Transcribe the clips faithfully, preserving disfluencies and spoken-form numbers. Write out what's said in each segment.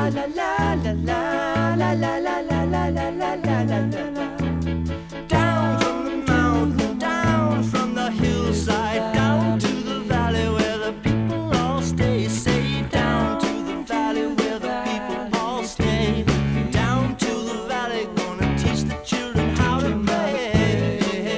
la la la la la la la la la la la la la la. Down from the mountain, down from the hillside, down to the valley where the people all stay. Say down to the valley where the people all stay. Down to the valley, gonna teach the children how to play.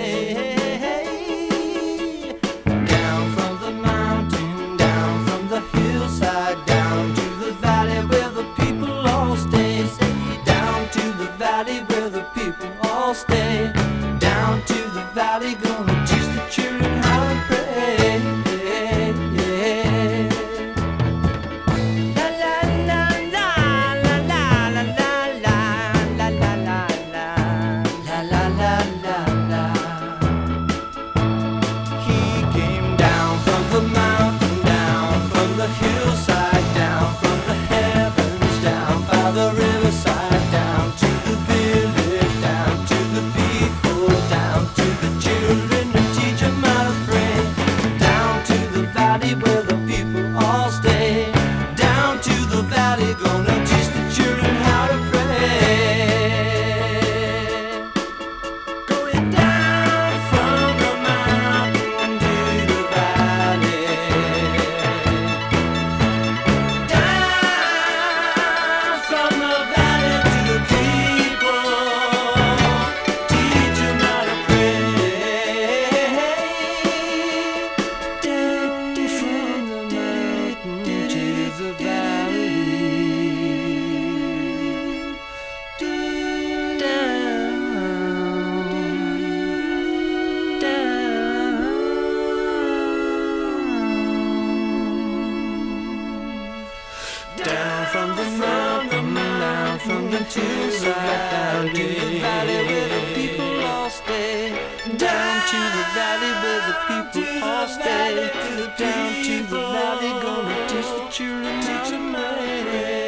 Down from the mountain, down from the hillside, down to the valley where the people all stay. Say down to the valley where the people all stay. Down to the valley, gonna teach the children how to pray. La la la la la la la la la la la la la la la la la. He came down from the mountain, down from the hillside, down from the heavens, down by the riverside, down to the village, down to the people, down to the children and teach them how to pray. Down to the valley where the people all stay. Down to the valley, gonna teach the children how to pray. Going down from the mountain to the valley. Down from the valley to the people, teach them how to pray. Down from the mountain to the valley. Down from the mountain, down from the hillside, down to the valley where the people all stay. Down to the valley where the people all stay. Down to the valley, gonna teach the children how to pray.